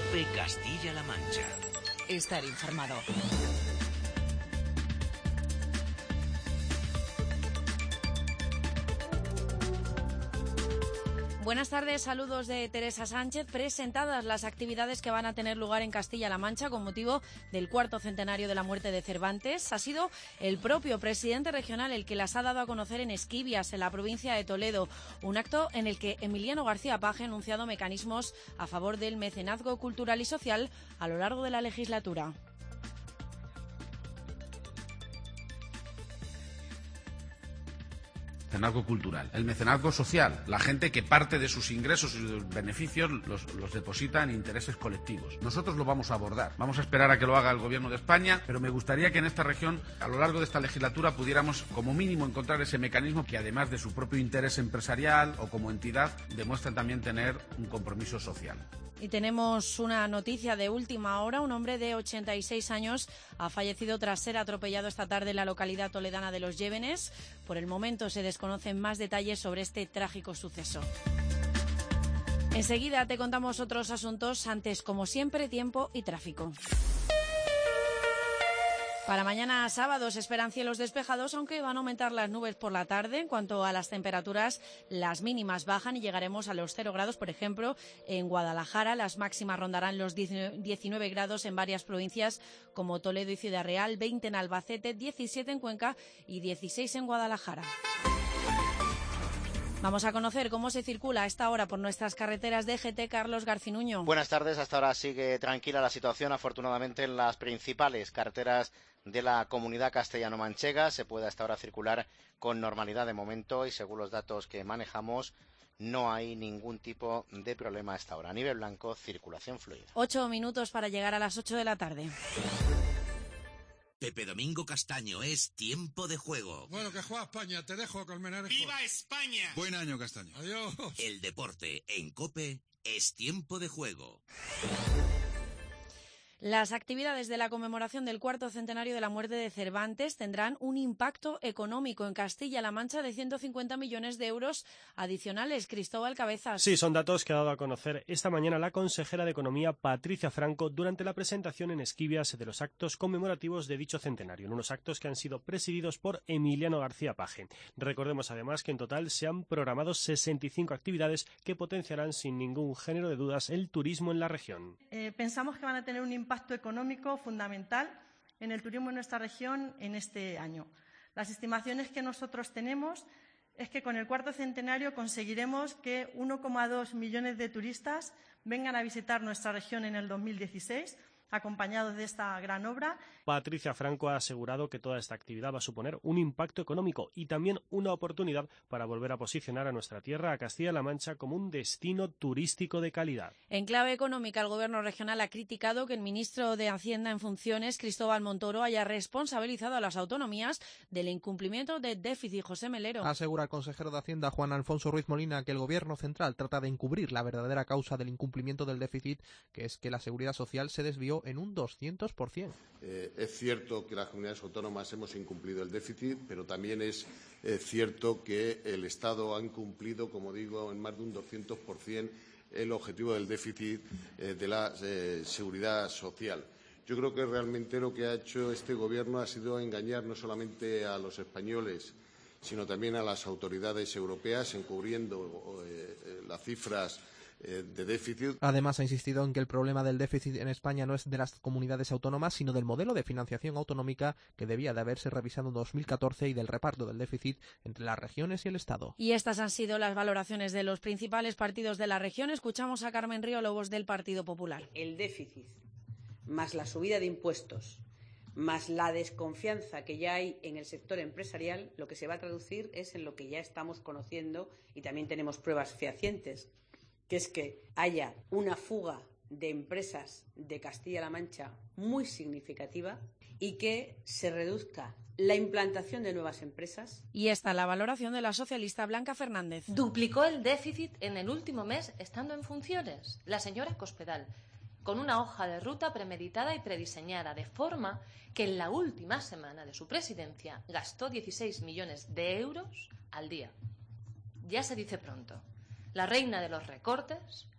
COPE Castilla-La Mancha. Estar informado. Buenas tardes, saludos de Teresa Sánchez. Presentadas las actividades que van a tener lugar en Castilla-La Mancha con motivo del 4º centenario de la muerte de Cervantes. Ha sido el propio presidente regional el que las ha dado a conocer en Esquivias, en la provincia de Toledo. Un acto en el que Emiliano García Paje ha anunciado mecanismos a favor del mecenazgo cultural y social a lo largo de la legislatura. Mecenazgo cultural, el mecenazgo social, la gente que parte de sus ingresos y sus beneficios los deposita en intereses colectivos. Nosotros lo vamos a abordar. Vamos a esperar a que lo haga el Gobierno de España, pero me gustaría que en esta región, a lo largo de esta legislatura, pudiéramos como mínimo encontrar ese mecanismo que, además de su propio interés empresarial o como entidad, demuestren también tener un compromiso social. Y tenemos una noticia de última hora. Un hombre de 86 años ha fallecido tras ser atropellado esta tarde en la localidad toledana de Los Llévenes. Por el momento se desconocen más detalles sobre este trágico suceso. Enseguida te contamos otros asuntos. Antes, como siempre, tiempo y tráfico. Para mañana sábado se esperan cielos despejados, aunque van a aumentar las nubes por la tarde. En cuanto a las temperaturas, las mínimas bajan y llegaremos a los 0 grados. Por ejemplo, en Guadalajara las máximas rondarán los 19 grados en varias provincias como Toledo y Ciudad Real, 20 en Albacete, 17 en Cuenca y 16 en Guadalajara. Vamos a conocer cómo se circula a esta hora por nuestras carreteras de GT. Carlos Garcinuño. Buenas tardes. Hasta ahora sigue tranquila la situación, afortunadamente, en las principales carreteras de la comunidad castellano-manchega. Se puede hasta ahora circular con normalidad de momento y, según los datos que manejamos, no hay ningún tipo de problema hasta ahora. A nivel blanco, circulación fluida. 8 minutos para llegar a las 8 de la tarde. Pepe Domingo Castaño, es tiempo de juego. Bueno, que juega España, te dejo, Colmenarejo. ¡Viva España! Buen año, Castaño. Adiós. El deporte en COPE es tiempo de juego. Las actividades de la conmemoración del 4º centenario de la muerte de Cervantes tendrán un impacto económico en Castilla-La Mancha de 150 millones de euros adicionales. Cristóbal Cabezas. Sí, son datos que ha dado a conocer esta mañana la consejera de Economía, Patricia Franco, durante la presentación en Esquivias de los actos conmemorativos de dicho centenario, en unos actos que han sido presididos por Emiliano García Paje. Recordemos además que en total se han programado 65 actividades que potenciarán sin ningún género de dudas el turismo en la región. Pensamos que van a tener un impacto económico fundamental en el turismo en nuestra región en este año. Las estimaciones que nosotros tenemos es que con el 4º centenario conseguiremos que 1,2 millones de turistas vengan a visitar nuestra región en el 2016, acompañados de esta gran obra. Patricia Franco ha asegurado que toda esta actividad va a suponer un impacto económico y también una oportunidad para volver a posicionar a nuestra tierra, a Castilla-La Mancha, como un destino turístico de calidad. En clave económica, el Gobierno regional ha criticado que el ministro de Hacienda en funciones, Cristóbal Montoro, haya responsabilizado a las autonomías del incumplimiento del déficit. José Melero. Asegura el consejero de Hacienda, Juan Alfonso Ruiz Molina, que el Gobierno central trata de encubrir la verdadera causa del incumplimiento del déficit, que es que la Seguridad Social se desvió en un 200%. Es cierto que las comunidades autónomas hemos incumplido el déficit, pero también es cierto que el Estado ha incumplido, como digo, en más de un 200% el objetivo del déficit de la seguridad social. Yo creo que realmente lo que ha hecho este Gobierno ha sido engañar no solamente a los españoles, sino también a las autoridades europeas, encubriendo las cifras de déficit. Además, ha insistido en que el problema del déficit en España no es de las comunidades autónomas, sino del modelo de financiación autonómica que debía de haberse revisado en 2014 y del reparto del déficit entre las regiones y el Estado. Y estas han sido las valoraciones de los principales partidos de la región. Escuchamos a Carmen Río Lobos del Partido Popular. El déficit, más la subida de impuestos, más la desconfianza que ya hay en el sector empresarial, lo que se va a traducir es en lo que ya estamos conociendo y también tenemos pruebas fehacientes, que es que haya una fuga de empresas de Castilla-La Mancha muy significativa y que se reduzca la implantación de nuevas empresas. Y esta la valoración de la socialista Blanca Fernández. Duplicó el déficit en el último mes estando en funciones la señora Cospedal, con una hoja de ruta premeditada y prediseñada, de forma que en la última semana de su presidencia gastó 16 millones de euros al día. Ya se dice pronto. La reina de los recortes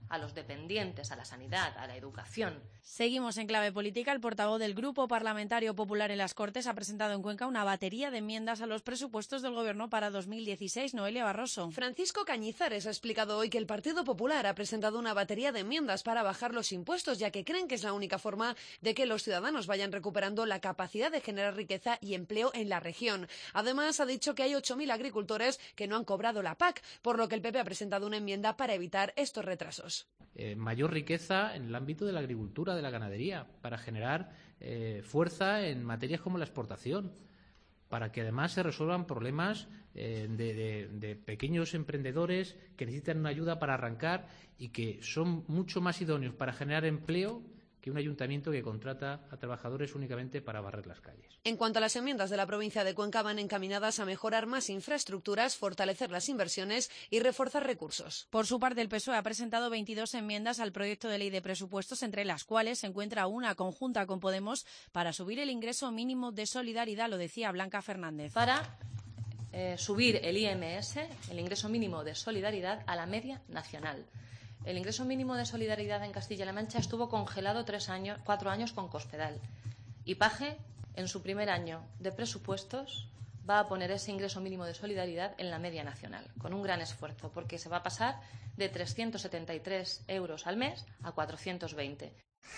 a los dependientes, a la sanidad, a la educación. Seguimos en clave política. El portavoz del Grupo Parlamentario Popular en las Cortes ha presentado en Cuenca una batería de enmiendas a los presupuestos del Gobierno para 2016. Noelia Barroso. Francisco Cañizares ha explicado hoy que el Partido Popular ha presentado una batería de enmiendas para bajar los impuestos, ya que creen que es la única forma de que los ciudadanos vayan recuperando la capacidad de generar riqueza y empleo en la región. Además, ha dicho que hay 8.000 agricultores que no han cobrado la PAC, por lo que el PP ha presentado una enmienda para evitar estos retrasos. Mayor riqueza en el ámbito de la agricultura, de la ganadería, para generar fuerza en materias como la exportación, para que además se resuelvan problemas de pequeños emprendedores que necesitan una ayuda para arrancar y que son mucho más idóneos para generar empleo que un ayuntamiento que contrata a trabajadores únicamente para barrer las calles. En cuanto a las enmiendas de la provincia de Cuenca, van encaminadas a mejorar más infraestructuras, fortalecer las inversiones y reforzar recursos. Por su parte, el PSOE ha presentado 22 enmiendas al proyecto de ley de presupuestos, entre las cuales se encuentra una conjunta con Podemos para subir el ingreso mínimo de solidaridad, lo decía Blanca Fernández. Para subir el IMS, el ingreso mínimo de solidaridad, a la media nacional. El ingreso mínimo de solidaridad en Castilla-La Mancha estuvo congelado 4 años con Cospedal. Y Paje, en su primer año de presupuestos, va a poner ese ingreso mínimo de solidaridad en la media nacional, con un gran esfuerzo, porque se va a pasar de 373 euros al mes a 420.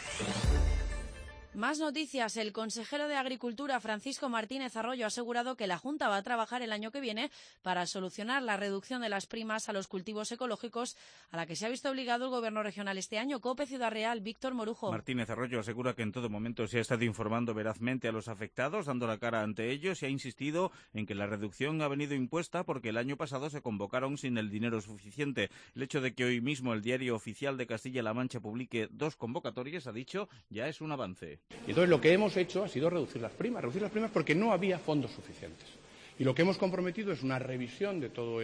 Más noticias. El consejero de Agricultura, Francisco Martínez Arroyo, ha asegurado que la Junta va a trabajar el año que viene para solucionar la reducción de las primas a los cultivos ecológicos a la que se ha visto obligado el Gobierno regional este año. COPE Ciudad Real, Víctor Morujo. Martínez Arroyo asegura que en todo momento se ha estado informando verazmente a los afectados, dando la cara ante ellos, y ha insistido en que la reducción ha venido impuesta porque el año pasado se convocaron sin el dinero suficiente. El hecho de que hoy mismo el Diario Oficial de Castilla-La Mancha publique 2 convocatorias, ha dicho, ya es un avance. Y entonces lo que hemos hecho ha sido reducir las primas porque no había fondos suficientes. Y lo que hemos comprometido es una revisión de todo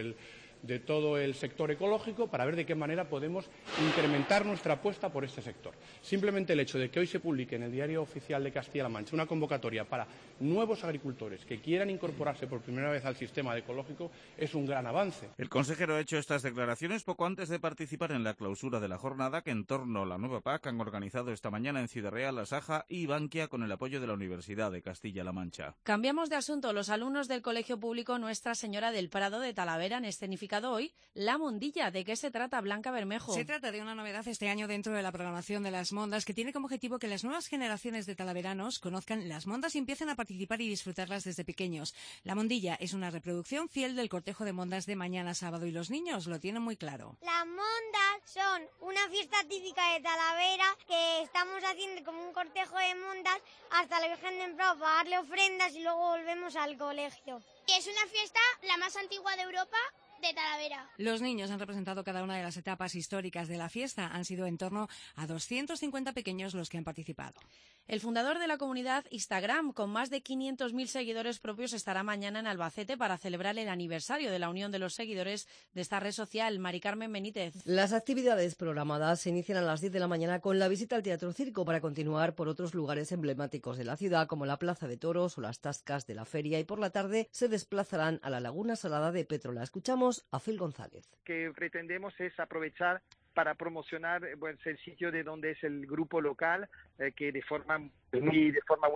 el sector ecológico para ver de qué manera podemos incrementar nuestra apuesta por este sector. Simplemente el hecho de que hoy se publique en el Diario Oficial de Castilla-La Mancha una convocatoria para nuevos agricultores que quieran incorporarse por primera vez al sistema ecológico es un gran avance. El consejero ha hecho estas declaraciones poco antes de participar en la clausura de la jornada que en torno a la nueva PAC han organizado esta mañana en Ciudad Real, Asaja y Bankia con el apoyo de la Universidad de Castilla-La Mancha. Cambiamos de asunto. Los alumnos del Colegio Público Nuestra Señora del Prado de Talavera han escenificado hoy La Mondilla. ¿De qué se trata, Blanca Bermejo? Se trata de una novedad este año dentro de la programación de las Mondas, que tiene como objetivo que las nuevas generaciones de talaveranos conozcan las Mondas y empiecen a participar y disfrutarlas desde pequeños. La Mondilla es una reproducción fiel del cortejo de Mondas de mañana sábado y los niños lo tienen muy claro. Las Mondas son una fiesta típica de Talavera que estamos haciendo como un cortejo de Mondas hasta la Virgen del Prado para darle ofrendas y luego volvemos al colegio. Es una fiesta la más antigua de Europa, de Talavera. Los niños han representado cada una de las etapas históricas de la fiesta. Han sido en torno a 250 pequeños los que han participado. El fundador de la comunidad Instagram, con más de 500.000 seguidores propios, estará mañana en Albacete para celebrar el aniversario de la unión de los seguidores de esta red social. Mari Carmen Benítez. Las actividades programadas se inician a las 10 de la mañana con la visita al Teatro Circo para continuar por otros lugares emblemáticos de la ciudad como la Plaza de Toros o las tascas de la feria, y por la tarde se desplazarán a la Laguna Salada de Pétrola. Escuchamos a Phil González. Que pretendemos es aprovechar para promocionar el sitio de donde es el grupo local, que de forma muy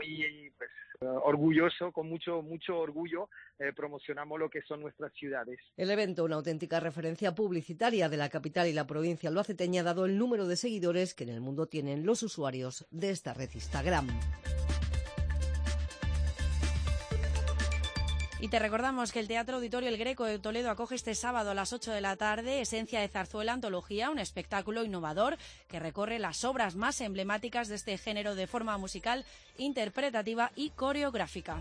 orgulloso, con mucho orgullo, promocionamos lo que son nuestras ciudades. El evento, una auténtica referencia publicitaria de la capital y la provincia albaceteña, dado el número de seguidores que en el mundo tienen los usuarios de esta red Instagram. Y te recordamos que el Teatro Auditorio El Greco de Toledo acoge este sábado a las 8 de la tarde Esencia de Zarzuela Antología, un espectáculo innovador que recorre las obras más emblemáticas de este género de forma musical, interpretativa y coreográfica.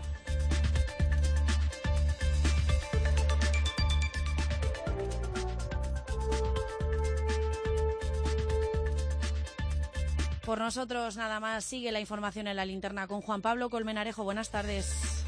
Por nosotros nada más. Sigue la información en la linterna con Juan Pablo Colmenarejo. Buenas tardes.